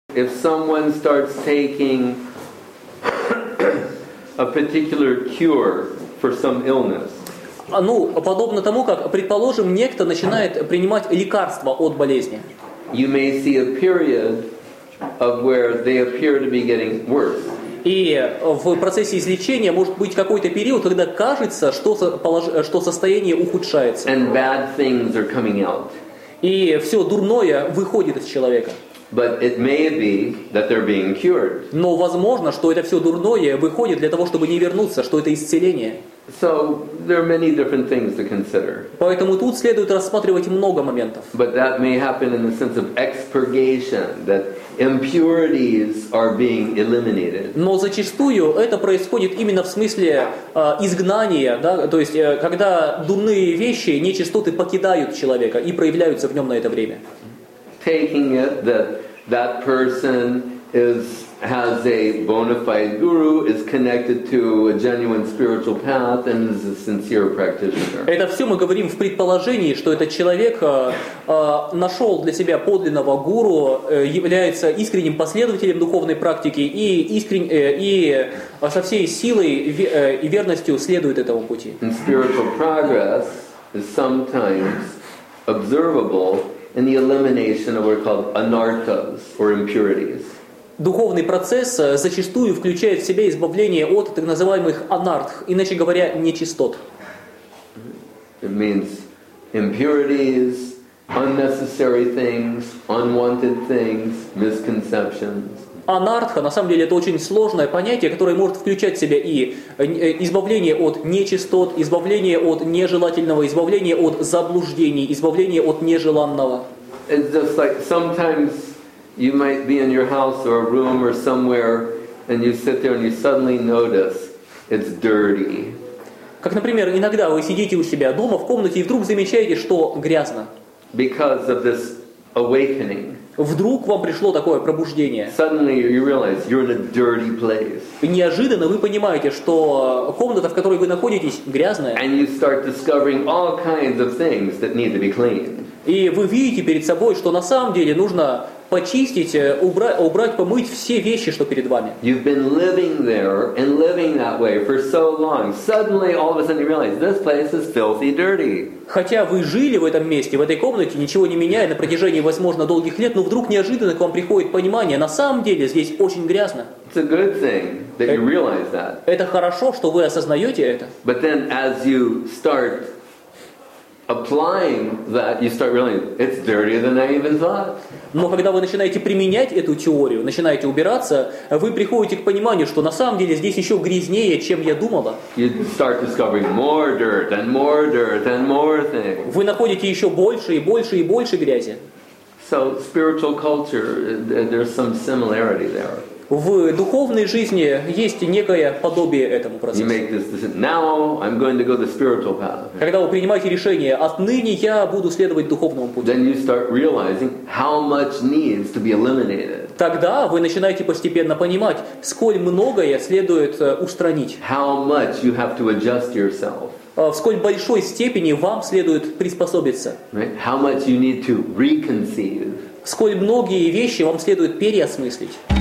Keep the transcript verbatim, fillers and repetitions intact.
If someone starts taking a particular cure for some illness, ну, подобно тому, как, предположим, некто начинает принимать лекарства от болезни. You may see a period of where they appear to be getting worse. И в процессе излечения может быть какой-то период, когда кажется, что, что состояние ухудшается. And bad things are coming out. И все дурное выходит из человека. But it may be that they're being cured. Но возможно, что это все дурное выходит для того, чтобы не вернуться, что это исцеление. So there are many different things to consider. Поэтому тут следует рассматривать много моментов. But that may happen in the sense of expurgation, that impurities are being eliminated. Но зачастую это происходит именно в смысле э, изгнания, да? То есть э, когда дурные вещи, нечистоты покидают человека и проявляются в нем на это время. Taking it that that person is has a bona fide guru, is connected to a genuine spiritual path, and is a sincere practitioner. Это все мы говорим в предположении, что этот человек э, э, нашел для себя подлинного гуру, э, является искренним последователем духовной практики и, искрен, э, и со всей силой э, и верностью следует этому пути. And spiritual progress is sometimes observable in the elimination of what are called anarthas, or impurities. Духовный процесс зачастую включает в себя избавление от так называемых анартх, иначе говоря, нечистот. It means impurities, unnecessary things, unwanted things, misconceptions. Анартха, на самом деле, это очень сложное понятие, которое может включать в себя и избавление от нечистот, избавление от нежелательного, избавление от заблуждений, избавление от нежеланного. It's just like sometimes you might be in your house or a room or somewhere and you sit there and you suddenly notice it's dirty. Как, например, иногда вы сидите у себя дома в комнате и вдруг замечаете, что грязно. Because of this awakening. Вдруг вам пришло такое пробуждение. Suddenly you realize you're in a dirty place. И неожиданно вы понимаете, что комната, в которой вы находитесь, грязная. And you start discovering all kinds of things that need to be cleaned. И вы видите перед собой, что на самом деле нужно почистить, убрать, убрать, помыть все вещи, что перед вами. You've been living there and living that way for so long. Suddenly, all of a sudden, you realize this place is filthy dirty. Хотя вы жили в этом месте, в этой комнате, ничего не меняя на протяжении, возможно, долгих лет, но вдруг неожиданно к вам приходит понимание, на самом деле здесь очень грязно. It's a good thing that you realize that. Это хорошо, что вы осознаете это. But then, as you start applying that, you start realizing it's dirtier than I even thought. Но когда вы начинаете применять эту теорию, начинаете убираться, вы приходите к пониманию, что на самом деле здесь еще грязнее, чем я думала. You start discovering more dirt and more dirt and more things. Вы находите еще больше и больше и больше грязи. So spiritual culture, there's some similarity there. В духовной жизни есть некое подобие этому процессу. You make this decision. Now I'm going to go the spiritual path. Когда вы принимаете решение, отныне я буду следовать духовному пути. Then you start realizing how much needs to be eliminated. Тогда вы начинаете постепенно понимать, сколь многое следует устранить. How much you have to adjust yourself. В сколь большой степени вам следует приспособиться. Right? How much you need to reconceive. Сколь многие вещи вам следует переосмыслить.